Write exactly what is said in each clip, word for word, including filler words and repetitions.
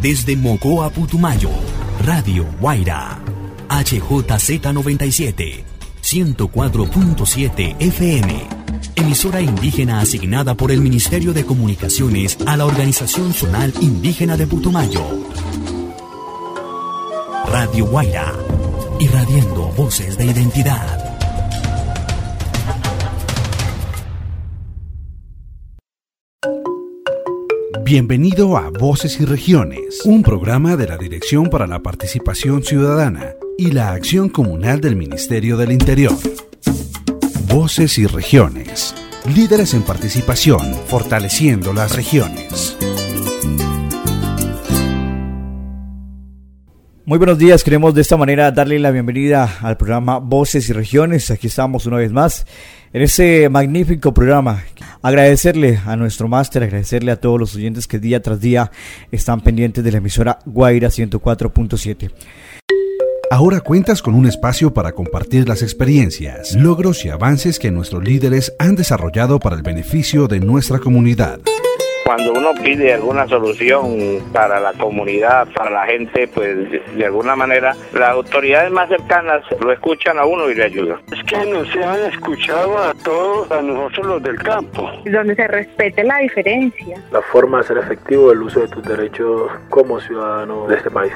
Desde Mocoa, Putumayo, Radio Guaira, H J Z noventa y siete, ciento cuatro punto siete F M, emisora indígena asignada por el Ministerio de Comunicaciones a la Organización Zonal Indígena de Putumayo. Radio Guaira, irradiando voces de identidad. Bienvenido a Voces y Regiones, un programa de la Dirección para la Participación Ciudadana y la Acción Comunal del Ministerio del Interior. Voces y Regiones, líderes en participación, fortaleciendo las regiones. Muy buenos días, queremos de esta manera darle la bienvenida al programa Voces y Regiones. Aquí estamos una vez más en este magnífico programa. Agradecerle a nuestro máster, agradecerle a todos los oyentes que día tras día están pendientes de la emisora Guaira ciento cuatro punto siete. Ahora cuentas con un espacio para compartir las experiencias, logros y avances que nuestros líderes han desarrollado para el beneficio de nuestra comunidad. Cuando uno pide alguna solución para la comunidad, para la gente, pues de alguna manera las autoridades más cercanas lo escuchan a uno y le ayudan. Es que nos han escuchado a todos, a nosotros los del campo. Donde se respete la diferencia. La forma de ser efectivo el uso de tus derechos como ciudadano de este país.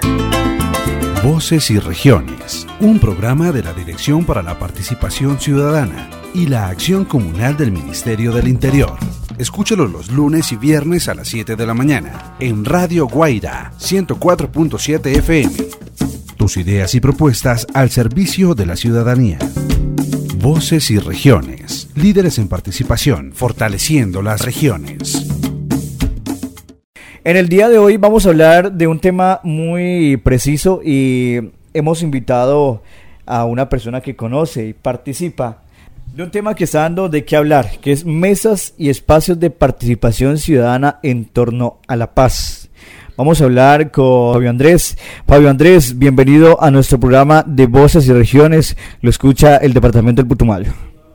Voces y Regiones, un programa de la Dirección para la Participación Ciudadana y la Acción Comunal del Ministerio del Interior. Escúchalo los lunes y viernes a las siete de la mañana en Radio Guaira ciento cuatro punto siete F M. Tus ideas y propuestas al servicio de la ciudadanía. Voces y Regiones, líderes en participación, fortaleciendo las regiones. En el día de hoy vamos a hablar de un tema muy preciso y hemos invitado a una persona que conoce y participa de un tema que está dando de qué hablar, que es mesas y espacios de participación ciudadana en torno a la paz. Vamos a hablar con Fabio Andrés. Fabio Andrés, bienvenido a nuestro programa de Voces y Regiones. Lo escucha el Departamento del Putumayo.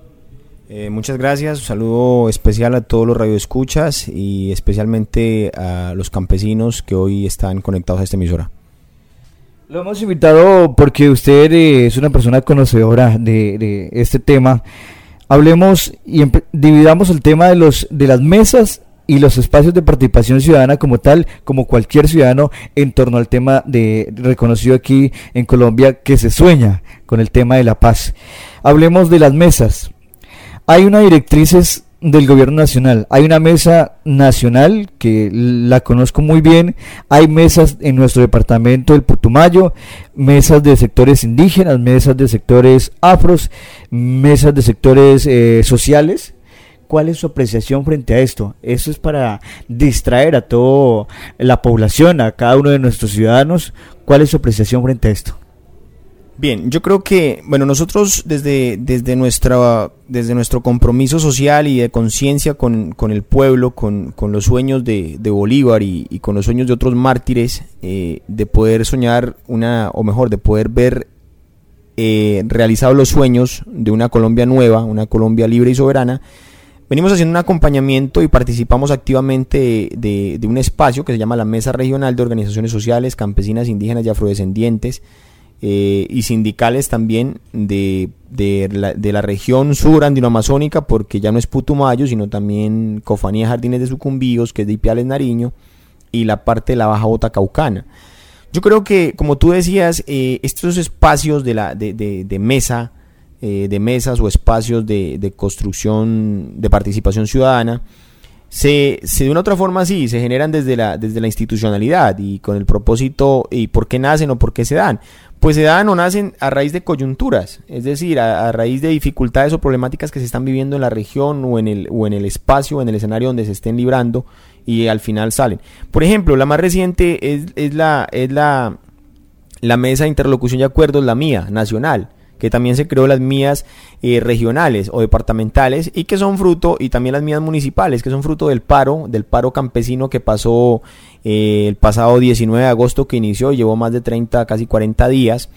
Eh, muchas gracias, un saludo especial a todos los radioescuchas y especialmente a los campesinos que hoy están conectados a esta emisora. Lo hemos invitado porque usted eh, es una persona conocedora de, de este tema. Hablemos y empe- dividamos el tema de los de las mesas y los espacios de participación ciudadana como tal, como cualquier ciudadano, en torno al tema de reconocido aquí en Colombia que se sueña con el tema de la paz. Hablemos de las mesas. Hay unas directrices del gobierno nacional, hay una mesa nacional que la conozco muy bien, hay mesas en nuestro departamento del Putumayo, mesas de sectores indígenas, mesas de sectores afros, mesas de sectores eh, sociales. ¿Cuál es su apreciación frente a esto? Eso es para distraer a toda la población, a cada uno de nuestros ciudadanos. ¿Cuál es su apreciación frente a esto? Bien, yo creo que, bueno, nosotros desde, desde, nuestra, desde nuestro compromiso social y de conciencia con, con el pueblo, con, con los sueños de, de Bolívar y, y con los sueños de otros mártires, eh, de poder soñar una, o mejor, de poder ver eh, realizados los sueños de una Colombia nueva, una Colombia libre y soberana, venimos haciendo un acompañamiento y participamos activamente de, de, de un espacio que se llama la Mesa Regional de Organizaciones Sociales, Campesinas, Indígenas y Afrodescendientes, Eh, y sindicales también de, de, la, de la región sur andinoamazónica, porque ya no es Putumayo, sino también Cofanía Jardines de Sucumbíos, que es de Ipiales, Nariño, y la parte de la Baja Bota Caucana. Yo creo que, como tú decías, eh, estos espacios de, la, de, de, de mesa, eh, de mesas o espacios de, de construcción, de participación ciudadana, Se, se de una otra forma sí, se generan desde la, desde la institucionalidad y con el propósito, ¿y por qué nacen o por qué se dan? Pues se dan o nacen a raíz de coyunturas, es decir, a, a raíz de dificultades o problemáticas que se están viviendo en la región o en el, o en el espacio, o en el escenario donde se estén librando y al final salen. Por ejemplo, la más reciente es, es, la, es la, la Mesa de Interlocución y Acuerdos, la mía, nacional, que también se creó las mías eh, regionales o departamentales y que son fruto, y también las mías municipales, que son fruto del paro, del paro campesino que pasó eh, el pasado diecinueve de agosto, que inició y llevó más de treinta, casi cuarenta días,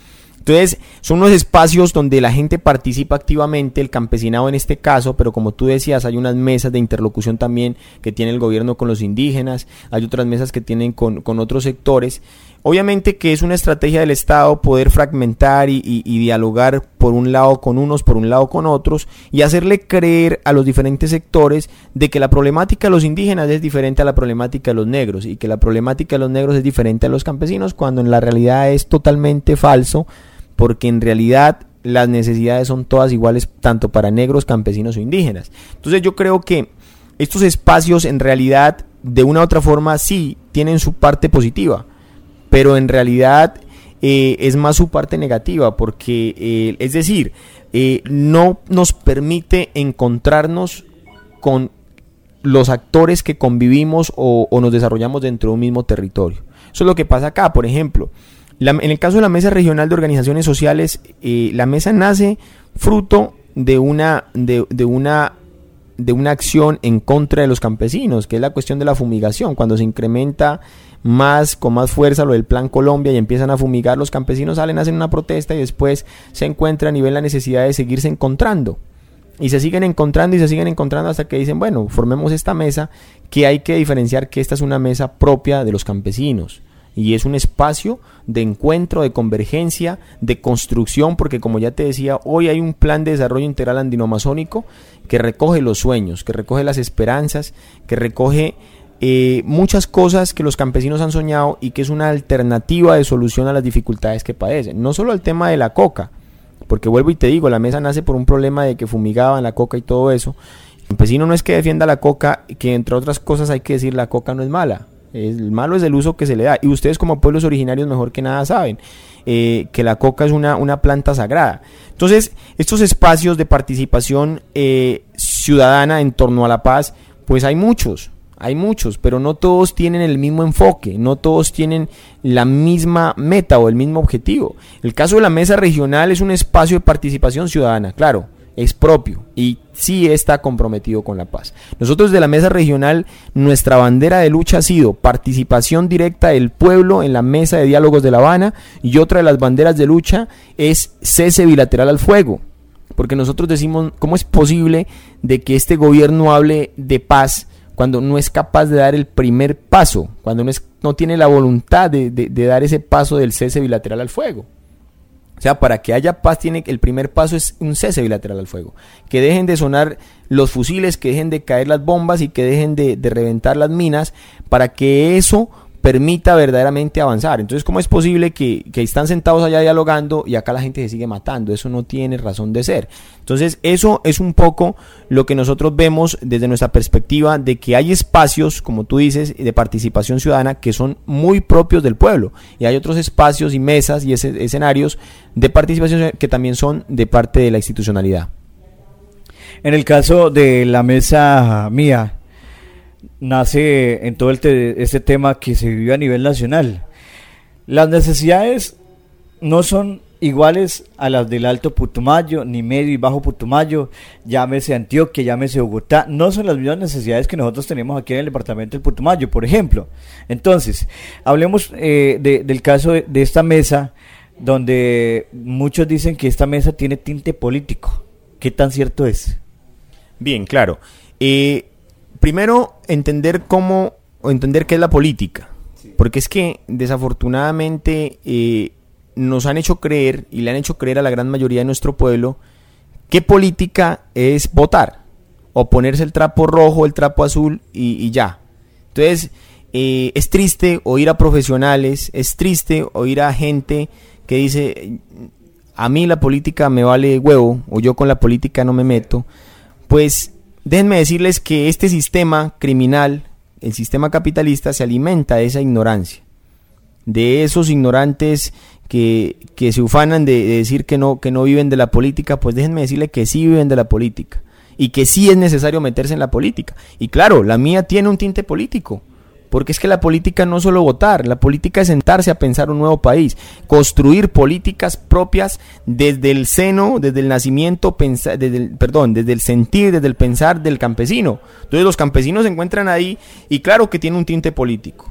Entonces, son unos espacios donde la gente participa activamente, el campesinado en este caso, pero como tú decías, hay unas mesas de interlocución también que tiene el gobierno con los indígenas, hay otras mesas que tienen con, con otros sectores. Obviamente que es una estrategia del Estado poder fragmentar y, y, y dialogar por un lado con unos, por un lado con otros, y hacerle creer a los diferentes sectores de que la problemática de los indígenas es diferente a la problemática de los negros, y que la problemática de los negros es diferente a los campesinos, cuando en la realidad es totalmente falso, porque en realidad las necesidades son todas iguales, tanto para negros, campesinos o indígenas. Entonces yo creo que estos espacios en realidad, de una u otra forma, sí tienen su parte positiva, pero en realidad eh, es más su parte negativa, porque, eh, es decir, eh, no nos permite encontrarnos con los actores que convivimos o, o nos desarrollamos dentro de un mismo territorio. Eso es lo que pasa acá, por ejemplo. La, en el caso de la Mesa Regional de Organizaciones Sociales, eh, la mesa nace fruto de una, de, de una de una acción en contra de los campesinos, que es la cuestión de la fumigación. Cuando se incrementa más, con más fuerza, lo del Plan Colombia y empiezan a fumigar, los campesinos salen, hacen una protesta y después se encuentran y ven la necesidad de seguirse encontrando. Y se siguen encontrando y se siguen encontrando hasta que dicen, bueno, formemos esta mesa, que hay que diferenciar que esta es una mesa propia de los campesinos. Y es un espacio de encuentro, de convergencia, de construcción, porque como ya te decía, hoy hay un plan de desarrollo integral andino-amazónico que recoge los sueños, que recoge las esperanzas, que recoge eh, muchas cosas que los campesinos han soñado y que es una alternativa de solución a las dificultades que padecen. No solo al tema de la coca, porque vuelvo y te digo, la mesa nace por un problema de que fumigaban la coca y todo eso. El campesino no es que defienda la coca, que entre otras cosas hay que decir, la coca no es mala. El malo es el uso que se le da, y ustedes como pueblos originarios mejor que nada saben eh, que la coca es una, una planta sagrada. Entonces, estos espacios de participación eh, ciudadana en torno a la paz, pues hay muchos, hay muchos, pero no todos tienen el mismo enfoque, no todos tienen la misma meta o el mismo objetivo. El caso de la mesa regional es un espacio de participación ciudadana, claro, es propio y sí está comprometido con la paz. Nosotros de la mesa regional, nuestra bandera de lucha ha sido participación directa del pueblo en la mesa de diálogos de La Habana, y otra de las banderas de lucha es cese bilateral al fuego, porque nosotros decimos, ¿cómo es posible de que este gobierno hable de paz cuando no es capaz de dar el primer paso, cuando no, es, no tiene la voluntad de, de, de dar ese paso del cese bilateral al fuego? O sea, para que haya paz, tiene el primer paso es un cese bilateral al fuego. Que dejen de sonar los fusiles, que dejen de caer las bombas y que dejen de, de reventar las minas, para que eso permita verdaderamente avanzar. Entonces, ¿cómo es posible que, que están sentados allá dialogando y acá la gente se sigue matando? Eso no tiene razón de ser. Entonces, eso es un poco lo que nosotros vemos desde nuestra perspectiva, de que hay espacios, como tú dices, de participación ciudadana que son muy propios del pueblo, y hay otros espacios y mesas y ese, escenarios de participación que también son de parte de la institucionalidad. En el caso de la mesa mía, nace en todo el te- este tema que se vive a nivel nacional. Las necesidades no son iguales a las del Alto Putumayo, ni Medio y Bajo Putumayo, llámese Antioquia, llámese Bogotá, no son las mismas necesidades que nosotros tenemos aquí en el departamento del Putumayo, por ejemplo. Entonces, hablemos eh, de, del caso de, de esta mesa, donde muchos dicen que esta mesa tiene tinte político. ¿Qué tan cierto es? Bien, claro. Eh... Primero, entender cómo, o entender qué es la política, sí. Porque es que desafortunadamente eh, nos han hecho creer, y le han hecho creer a la gran mayoría de nuestro pueblo, que política es votar, o ponerse el trapo rojo, el trapo azul, y, y ya. Entonces, eh, es triste oír a profesionales, es triste oír a gente que dice, a mí la política me vale huevo, o yo con la política no me meto. Pues déjenme decirles que este sistema criminal, el sistema capitalista, se alimenta de esa ignorancia, de esos ignorantes que, que se ufanan de, de decir que no, que no viven de la política. Pues déjenme decirles que sí viven de la política y que sí es necesario meterse en la política. Y claro, la mía tiene un tinte político, porque es que la política no es solo votar, la política es sentarse a pensar un nuevo país, construir políticas propias desde el seno, desde el nacimiento, pensa, desde el, perdón, desde el sentir, desde el pensar del campesino. Entonces los campesinos se encuentran ahí y claro que tiene un tinte político,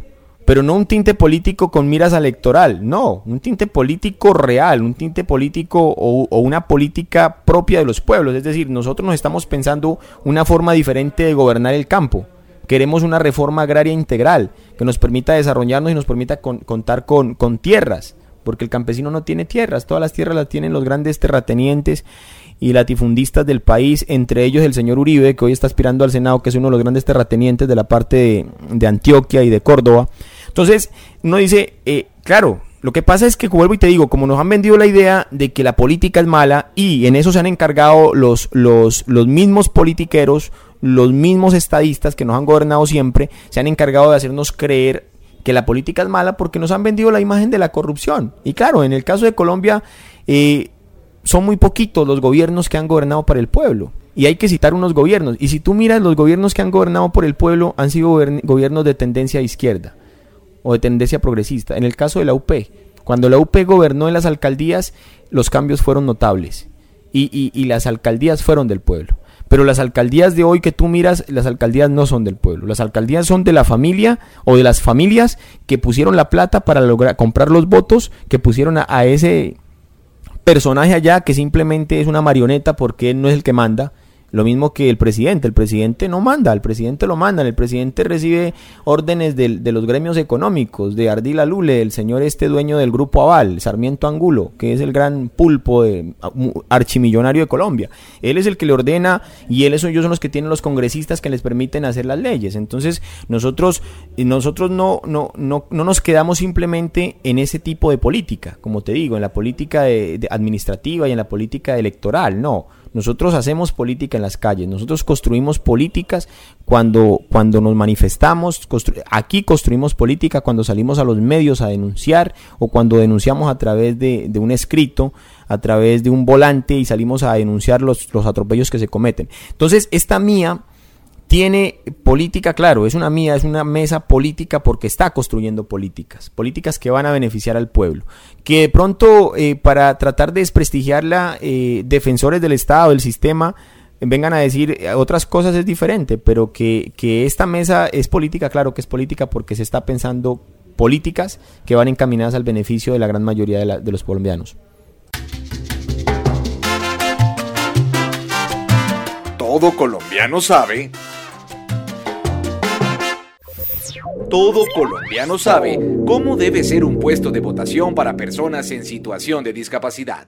pero no un tinte político con miras a electoral, no, un tinte político real, un tinte político o, o una política propia de los pueblos. Es decir, nosotros nos estamos pensando una forma diferente de gobernar el campo. Queremos una reforma agraria integral que nos permita desarrollarnos y nos permita con, contar con, con tierras, porque el campesino no tiene tierras, todas las tierras las tienen los grandes terratenientes y latifundistas del país, entre ellos el señor Uribe, que hoy está aspirando al Senado, que es uno de los grandes terratenientes de la parte de, de Antioquia y de Córdoba. Entonces, uno dice, eh, claro, lo que pasa es que, vuelvo y te digo, como nos han vendido la idea de que la política es mala, y en eso se han encargado los, los, los mismos politiqueros, los mismos estadistas que nos han gobernado siempre, se han encargado de hacernos creer que la política es mala porque nos han vendido la imagen de la corrupción. Y claro, en el caso de Colombia, eh, son muy poquitos los gobiernos que han gobernado para el pueblo, y hay que citar unos gobiernos, y si tú miras los gobiernos que han gobernado por el pueblo han sido gobern- gobiernos de tendencia izquierda o de tendencia progresista. En el caso de la U P, cuando la U P gobernó en las alcaldías, los cambios fueron notables, y, y, y las alcaldías fueron del pueblo. Pero las alcaldías de hoy que tú miras, las alcaldías no son del pueblo, las alcaldías son de la familia o de las familias que pusieron la plata para lograr comprar los votos, que pusieron a, a ese personaje allá que simplemente es una marioneta porque él no es el que manda. Lo mismo que el presidente, el presidente no manda, el presidente lo mandan, el presidente recibe órdenes de, de los gremios económicos, de Ardila Lule, el señor este dueño del Grupo Aval, Sarmiento Angulo, que es el gran pulpo de, archimillonario de Colombia. Él es el que le ordena, y él, ellos son los que tienen los congresistas que les permiten hacer las leyes. Entonces nosotros, nosotros no, no, no, no nos quedamos simplemente en ese tipo de política, como te digo, en la política de, de administrativa y en la política electoral, no. Nosotros hacemos política en las calles, nosotros construimos políticas cuando, cuando nos manifestamos, constru- aquí construimos política cuando salimos a los medios a denunciar, o cuando denunciamos a través de, de un escrito, a través de un volante, y salimos a denunciar los, los atropellos que se cometen. Entonces, esta mía tiene política, claro, es una mía, es una mesa política porque está construyendo políticas, políticas que van a beneficiar al pueblo. Que de pronto, eh, para tratar de desprestigiarla, eh, defensores del Estado, del sistema, eh, vengan a decir otras cosas, es diferente, pero que, que esta mesa es política, claro que es política porque se está pensando políticas que van encaminadas al beneficio de la gran mayoría de, la, de los colombianos. Todo colombiano sabe. Todo colombiano sabe cómo debe ser un puesto de votación para personas en situación de discapacidad.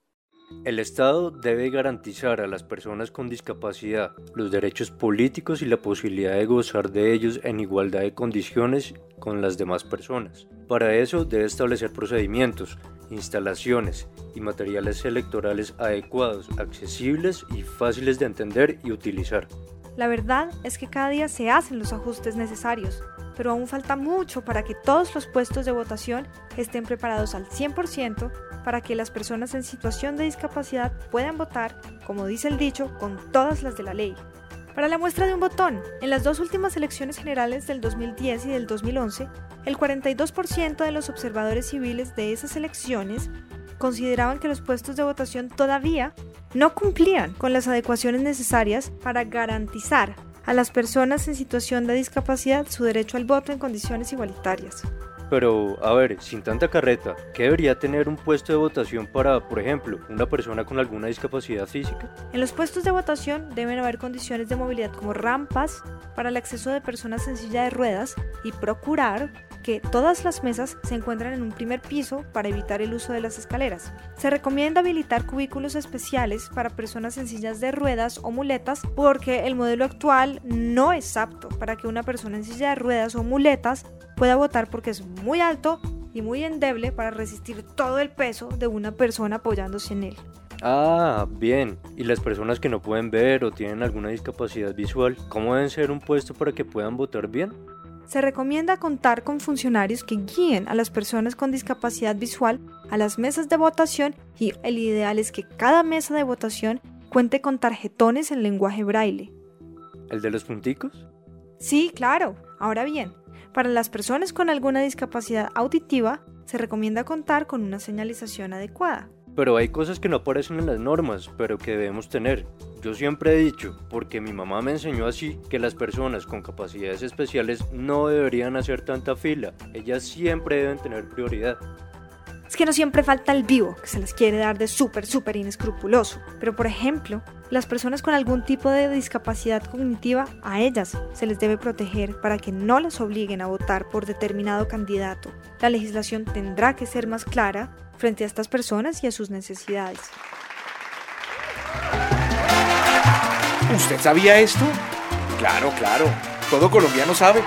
El Estado debe garantizar a las personas con discapacidad los derechos políticos y la posibilidad de gozar de ellos en igualdad de condiciones con las demás personas. Para eso debe establecer procedimientos, instalaciones y materiales electorales adecuados, accesibles y fáciles de entender y utilizar. La verdad es que cada día se hacen los ajustes necesarios, pero aún falta mucho para que todos los puestos de votación estén preparados al cien por ciento para que las personas en situación de discapacidad puedan votar, como dice el dicho, con todas las de la ley. Para la muestra de un botón, en las dos últimas elecciones generales del dos mil diez y del dos mil once, el cuarenta y dos por ciento de los observadores civiles de esas elecciones consideraban que los puestos de votación todavía no cumplían con las adecuaciones necesarias para garantizar a las personas en situación de discapacidad su derecho al voto en condiciones igualitarias. Pero, a ver, sin tanta carreta, ¿qué debería tener un puesto de votación para, por ejemplo, una persona con alguna discapacidad física? En los puestos de votación deben haber condiciones de movilidad como rampas para el acceso de personas en silla de ruedas y procurar que todas las mesas se encuentran en un primer piso para evitar el uso de las escaleras. Se recomienda habilitar cubículos especiales para personas en sillas de ruedas o muletas porque el modelo actual no es apto para que una persona en silla de ruedas o muletas pueda votar porque es muy alto y muy endeble para resistir todo el peso de una persona apoyándose en él. Ah, bien. ¿Y las personas que no pueden ver o tienen alguna discapacidad visual, cómo deben ser un puesto para que puedan votar bien? Se recomienda contar con funcionarios que guíen a las personas con discapacidad visual a las mesas de votación y el ideal es que cada mesa de votación cuente con tarjetones en lenguaje braille. ¿El de los punticos? Sí, claro. Ahora bien, para las personas con alguna discapacidad auditiva, se recomienda contar con una señalización adecuada. pero hay cosas que no aparecen en las normas, pero que debemos tener. Yo siempre he dicho, porque mi mamá me enseñó así, que las personas con capacidades especiales no deberían hacer tanta fila, ellas siempre deben tener prioridad. Es que no siempre falta el vivo, que se les quiere dar de súper, súper inescrupuloso. Pero por ejemplo, las personas con algún tipo de discapacidad cognitiva, a ellas se les debe proteger para que no las obliguen a votar por determinado candidato. La legislación tendrá que ser más clara frente a estas personas y a sus necesidades. ¿Usted sabía esto? Claro, claro. Todo colombiano sabe.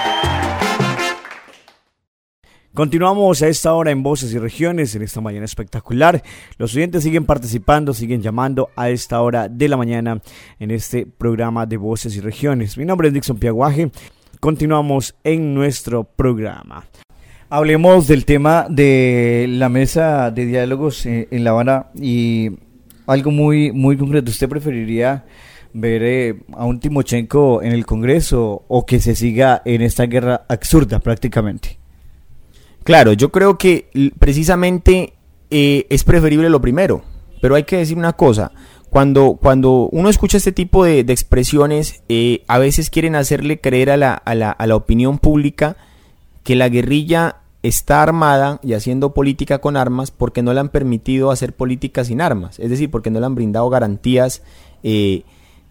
Continuamos a esta hora en Voces y Regiones, en esta mañana espectacular. Los oyentes siguen participando, siguen llamando a esta hora de la mañana en este programa de Voces y Regiones. Mi nombre es Dixon Piaguaje. Continuamos en nuestro programa. Hablemos del tema de la mesa de diálogos en La Habana y algo muy, muy concreto. ¿Usted preferiría ver eh, a un Timochenko en el Congreso o que se siga en esta guerra absurda prácticamente? Claro, yo creo que precisamente eh, es preferible lo primero, pero hay que decir una cosa, cuando, cuando uno escucha este tipo de, de expresiones, eh, a veces quieren hacerle creer a la, a, la, a la opinión pública que la guerrilla está armada y haciendo política con armas porque no le han permitido hacer política sin armas, es decir, porque no le han brindado garantías eh,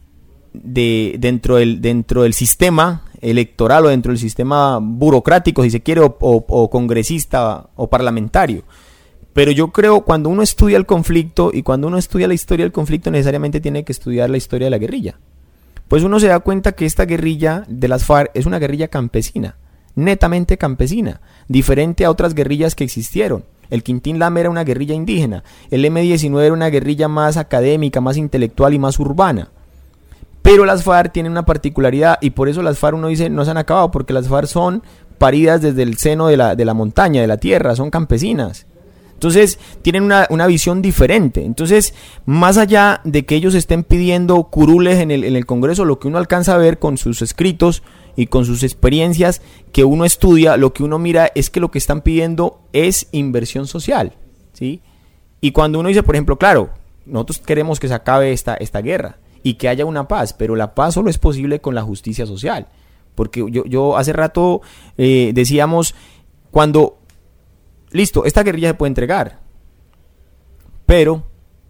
de, dentro, del, dentro del sistema electoral o dentro del sistema burocrático, si se quiere, o, o, o congresista o parlamentario. Pero yo creo cuando uno estudia el conflicto y cuando uno estudia la historia del conflicto necesariamente tiene que estudiar la historia de la guerrilla. Pues uno se da cuenta que esta guerrilla de las FARC es una guerrilla campesina, netamente campesina, diferente a otras guerrillas que existieron. El Quintín Lama era una guerrilla indígena, el eme diecinueve era una guerrilla más académica, más intelectual y más urbana. Pero las FARC tienen una particularidad y por eso las FARC uno dice no se han acabado, porque las FARC son paridas desde el seno de la, de la montaña, de la tierra, son campesinas. Entonces tienen una, una visión diferente. Entonces, más allá de que ellos estén pidiendo curules en el, en el Congreso, lo que uno alcanza a ver con sus escritos y con sus experiencias que uno estudia, lo que uno mira es que lo que están pidiendo es inversión social, ¿sí? Y cuando uno dice, por ejemplo, claro, nosotros queremos que se acabe esta, esta guerra y que haya una paz, pero la paz solo es posible con la justicia social. Porque yo, yo hace rato eh, decíamos, cuando, listo, esta guerrilla se puede entregar, pero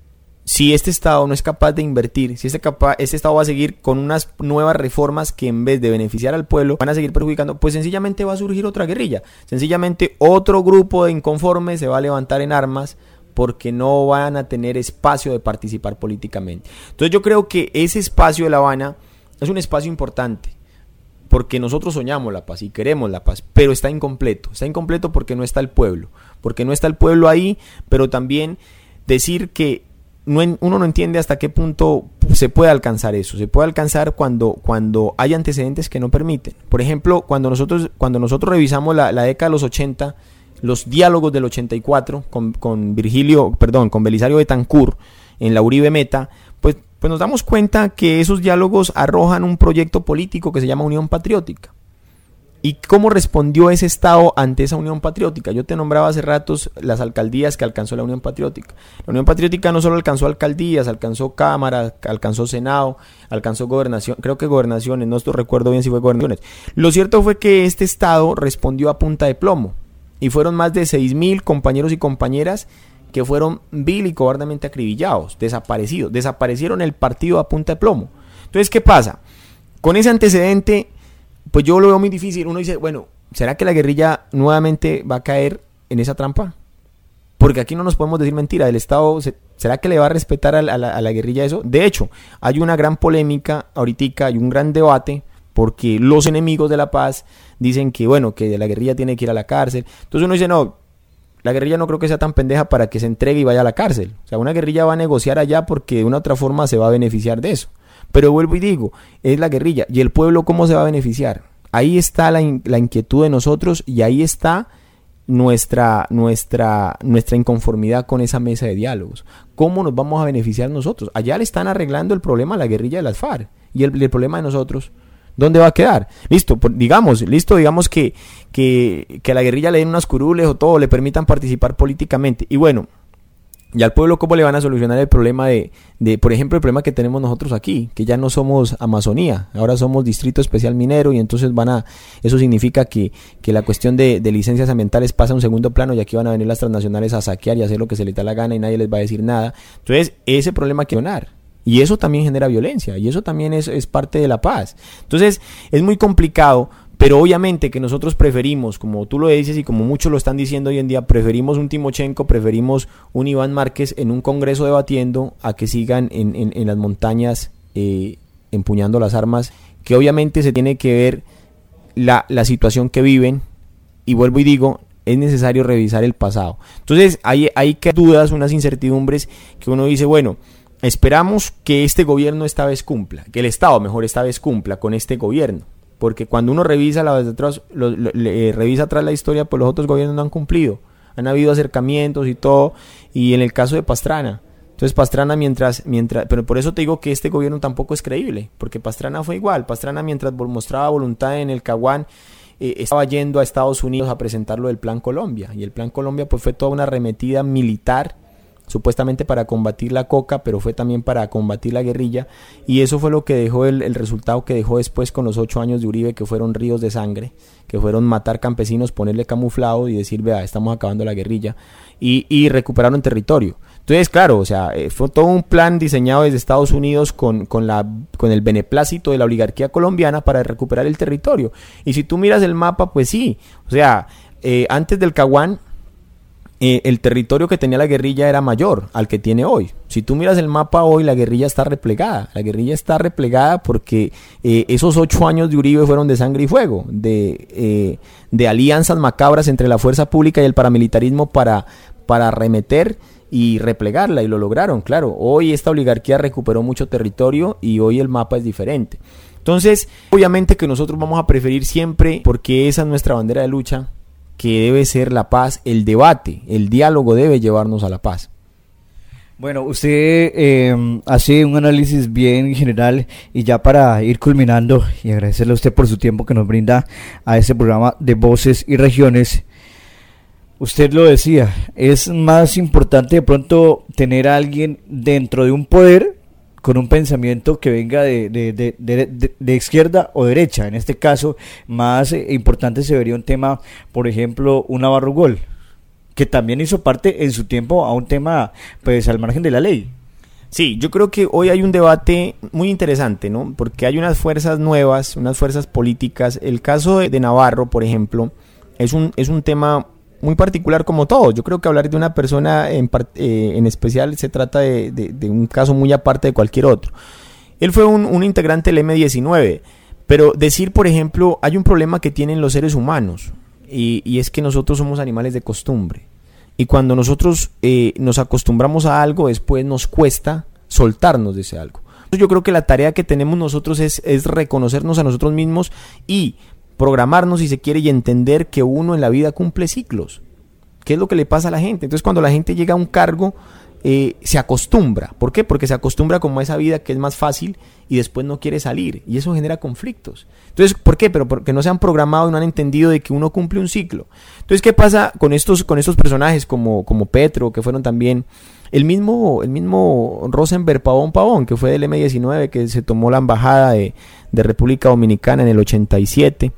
si este Estado no es capaz de invertir, si este, capa, este Estado va a seguir con unas nuevas reformas que en vez de beneficiar al pueblo, van a seguir perjudicando, pues sencillamente va a surgir otra guerrilla. Sencillamente otro grupo de inconformes se va a levantar en armas porque no van a tener espacio de participar políticamente. Entonces yo creo que ese espacio de La Habana es un espacio importante, porque nosotros soñamos la paz y queremos la paz, pero está incompleto, está incompleto porque no está el pueblo, porque no está el pueblo ahí, pero también decir que no en, uno no entiende hasta qué punto se puede alcanzar eso, se puede alcanzar cuando, cuando hay antecedentes que no permiten. Por ejemplo, cuando nosotros, cuando nosotros revisamos la, la década de los ochenta, los diálogos del ochenta y cuatro con, con Virgilio, perdón, con Belisario Betancur en la Uribe Meta, pues, pues nos damos cuenta que esos diálogos arrojan un proyecto político que se llama Unión Patriótica. ¿Y cómo respondió ese Estado ante esa Unión Patriótica? Yo te nombraba hace ratos las alcaldías que alcanzó la Unión Patriótica. La Unión Patriótica no solo alcanzó alcaldías, alcanzó cámaras, alcanzó Senado, alcanzó gobernación, creo que gobernaciones, no estoy recuerdo bien si fue gobernaciones. Lo cierto fue que este Estado respondió a punta de plomo y fueron más de seis mil compañeros y compañeras que fueron vil y cobardemente acribillados, desaparecidos, desaparecieron el partido a punta de plomo. Entonces, ¿qué pasa? Con ese antecedente, pues yo lo veo muy difícil. Uno dice, bueno, ¿será que la guerrilla nuevamente va a caer en esa trampa? Porque aquí no nos podemos decir mentira. ¿El Estado será que le va a respetar a la, a la, a la guerrilla eso? De hecho, hay una gran polémica ahorita, hay un gran debate, porque los enemigos de la paz dicen que, bueno, que la guerrilla tiene que ir a la cárcel. Entonces uno dice, no, la guerrilla no creo que sea tan pendeja para que se entregue y vaya a la cárcel. O sea, una guerrilla va a negociar allá porque de una u otra forma se va a beneficiar de eso. Pero vuelvo y digo, es la guerrilla. ¿Y el pueblo cómo se va a beneficiar? Ahí está la, in- la inquietud de nosotros y ahí está nuestra, nuestra, nuestra inconformidad con esa mesa de diálogos. ¿Cómo nos vamos a beneficiar nosotros? Allá le están arreglando el problema a la guerrilla de las FARC. ¿Y el, el problema de nosotros? ¿Dónde va a quedar? Listo, por, digamos, listo, digamos que, que, que a la guerrilla le den unas curules o todo, le permitan participar políticamente. Y bueno, Y al pueblo, ¿cómo le van a solucionar el problema de, de, por ejemplo, el problema que tenemos nosotros aquí? Que ya no somos Amazonía, ahora somos Distrito Especial Minero, y entonces van a, eso significa que, que la cuestión de, de licencias ambientales pasa a un segundo plano, y aquí van a venir las transnacionales a saquear y a hacer lo que se les da la gana y nadie les va a decir nada. Entonces, ese problema hay que solucionar. Y eso también genera violencia, y eso también es, es parte de la paz. Entonces, es muy complicado. Pero obviamente que nosotros preferimos, como tú lo dices y como muchos lo están diciendo hoy en día, preferimos un Timochenko, preferimos un Iván Márquez en un congreso debatiendo a que sigan en, en, en las montañas eh, empuñando las armas, que obviamente se tiene que ver la, la situación que viven, y vuelvo y digo, es necesario revisar el pasado. Entonces hay, hay que dudas, unas incertidumbres que uno dice, bueno, esperamos que este gobierno esta vez cumpla, que el Estado mejor esta vez cumpla con este gobierno. Porque cuando uno revisa la atrás, lo, lo, le, revisa atrás la historia, pues los otros gobiernos no han cumplido. Han habido acercamientos y todo, y en el caso de Pastrana. Entonces Pastrana mientras, mientras, pero por eso te digo que este gobierno tampoco es creíble, porque Pastrana fue igual. Pastrana mientras mostraba voluntad en el Caguán, eh, estaba yendo a Estados Unidos a presentarlo del Plan Colombia. Y el Plan Colombia pues fue toda una arremetida militar, supuestamente para combatir la coca, pero fue también para combatir la guerrilla, y eso fue lo que dejó el, el resultado que dejó después con los ocho años de Uribe, que fueron ríos de sangre, que fueron matar campesinos, ponerle camuflado y decir, vea, estamos acabando la guerrilla, y, y recuperaron territorio. Entonces, claro, o sea, fue todo un plan diseñado desde Estados Unidos con, con, la, con el beneplácito de la oligarquía colombiana para recuperar el territorio. Y si tú miras el mapa, pues sí, o sea, eh, antes del Caguán, Eh, el territorio que tenía la guerrilla era mayor al que tiene hoy. Si tú miras el mapa hoy, la guerrilla está replegada. La guerrilla está replegada porque eh, esos ocho años de Uribe fueron de sangre y fuego, de, eh, de alianzas macabras entre la fuerza pública y el paramilitarismo para, para arremeter y replegarla, y lo lograron, claro. Hoy esta oligarquía recuperó mucho territorio y hoy el mapa es diferente. Entonces, obviamente que nosotros vamos a preferir siempre, porque esa es nuestra bandera de lucha, que debe ser la paz, el debate, el diálogo debe llevarnos a la paz. Bueno, usted eh, hace un análisis bien general, y ya para ir culminando y agradecerle a usted por su tiempo que nos brinda a este programa de Voces y Regiones. Usted lo decía, es más importante de pronto tener a alguien dentro de un poder con un pensamiento que venga de, de, de, de, de, de izquierda o derecha. En este caso, más eh, importante se vería un tema, por ejemplo, un Navarro Gol, que también hizo parte en su tiempo a un tema pues al margen de la ley. Sí, yo creo que hoy hay un debate muy interesante, ¿no? Porque hay unas fuerzas nuevas, unas fuerzas políticas. El caso de, de Navarro, por ejemplo, es un, es un tema muy particular como todo. Yo creo que hablar de una persona en, eh, en especial se trata de, de, de un caso muy aparte de cualquier otro. Él fue un, un integrante del eme diecinueve, pero decir, por ejemplo, hay un problema que tienen los seres humanos, y, y es que nosotros somos animales de costumbre, y cuando nosotros eh, nos acostumbramos a algo, después nos cuesta soltarnos de ese algo. Entonces yo creo que la tarea que tenemos nosotros es, es reconocernos a nosotros mismos y programarnos, si se quiere, y entender que uno en la vida cumple ciclos. ¿Qué es lo que le pasa a la gente? Entonces, cuando la gente llega a un cargo, eh, se acostumbra. ¿Por qué? Porque se acostumbra como a esa vida que es más fácil y después no quiere salir, y eso genera conflictos. Entonces, ¿por qué? Pero porque no se han programado y no han entendido de que uno cumple un ciclo. Entonces, ¿qué pasa con estos, con estos personajes como, como Petro, que fueron también el mismo, el mismo Rosenberg Pavón Pavón, que fue del eme diecinueve, que se tomó la embajada de, de República Dominicana en el ochenta y siete,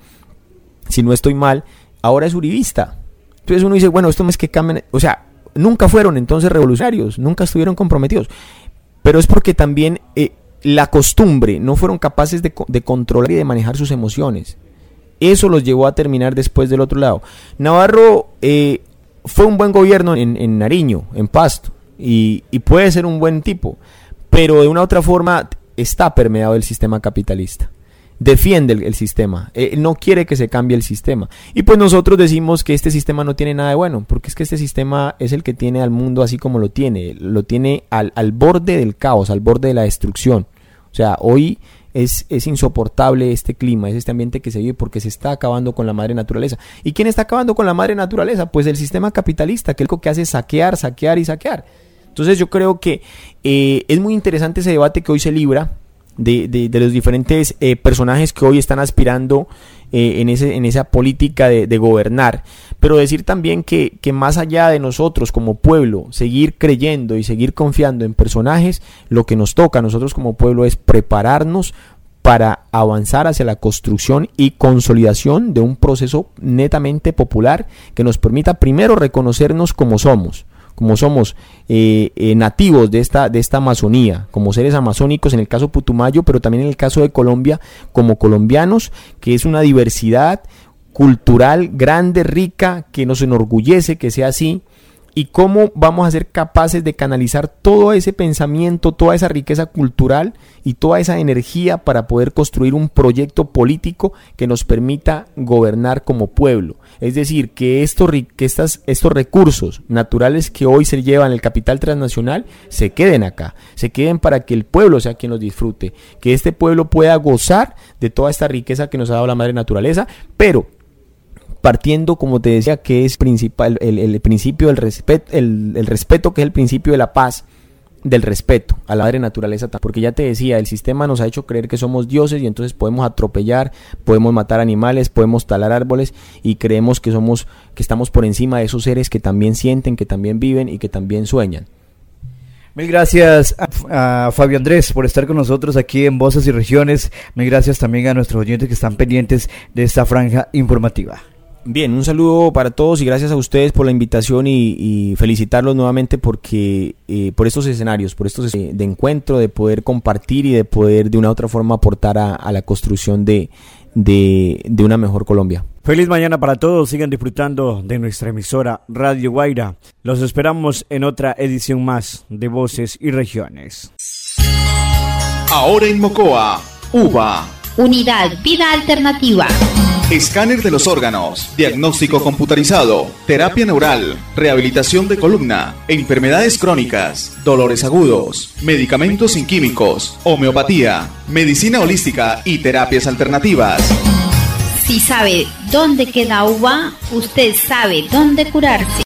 si no estoy mal, ahora es uribista? Entonces uno dice, bueno, esto no es que cambien, o sea, nunca fueron entonces revolucionarios, nunca estuvieron comprometidos, pero es porque también eh, la costumbre, no fueron capaces de, de controlar y de manejar sus emociones. Eso los llevó a terminar después del otro lado. Navarro eh, fue un buen gobierno en, en Nariño, en Pasto, y, y puede ser un buen tipo, pero de una u otra forma está permeado el sistema capitalista. Defiende el, el sistema, eh, no quiere que se cambie el sistema, y pues nosotros decimos que este sistema no tiene nada de bueno, porque es que este sistema es el que tiene al mundo así como lo tiene, lo tiene al, al borde del caos, al borde de la destrucción. O sea, hoy es, es insoportable este clima, es este ambiente que se vive, porque se está acabando con la madre naturaleza. ¿Y quién está acabando con la madre naturaleza? Pues el sistema capitalista, que es lo que hace es saquear, saquear y saquear. Entonces yo creo que eh, es muy interesante ese debate que hoy se libra De, de, de los diferentes eh, personajes que hoy están aspirando eh, en, ese, en esa política de, de gobernar, pero decir también que, que más allá de nosotros como pueblo, seguir creyendo y seguir confiando en personajes, lo que nos toca a nosotros como pueblo es prepararnos para avanzar hacia la construcción y consolidación de un proceso netamente popular que nos permita primero reconocernos como somos, como somos eh, eh, nativos de esta, de esta Amazonía, como seres amazónicos en el caso Putumayo, pero también en el caso de Colombia, como colombianos, que es una diversidad cultural grande, rica, que nos enorgullece que sea así. Y cómo vamos a ser capaces de canalizar todo ese pensamiento, toda esa riqueza cultural y toda esa energía para poder construir un proyecto político que nos permita gobernar como pueblo. Es decir, que estos, que estas, estos recursos naturales que hoy se llevan el capital transnacional se queden acá, se queden para que el pueblo sea quien los disfrute, que este pueblo pueda gozar de toda esta riqueza que nos ha dado la madre naturaleza, pero partiendo, como te decía, que es principal el, el principio del respeto, el, el respeto que es el principio de la paz, del respeto a la madre naturaleza, porque ya te decía, el sistema nos ha hecho creer que somos dioses y entonces podemos atropellar, podemos matar animales, podemos talar árboles y creemos que somos, que estamos por encima de esos seres que también sienten, que también viven y que también sueñan. Mil gracias a, a Fabio Andrés por estar con nosotros aquí en Voces y Regiones. Mil gracias también a nuestros oyentes que están pendientes de esta franja informativa. Bien, un saludo para todos y gracias a ustedes por la invitación y, y felicitarlos nuevamente porque eh, por estos escenarios, por estos eh, de encuentro, de poder compartir y de poder de una u otra forma aportar a, a la construcción de, de, de una mejor Colombia. Feliz mañana para todos, sigan disfrutando de nuestra emisora Radio Guaira. Los esperamos en otra edición más de Voces y Regiones. Ahora en Mocoa, U V A. Unidad Vida Alternativa. Escáner de los órganos, diagnóstico computarizado, terapia neural, rehabilitación de columna, enfermedades crónicas, dolores agudos, medicamentos sin químicos, homeopatía, medicina holística y terapias alternativas. Si sabe dónde queda U V A, usted sabe dónde curarse.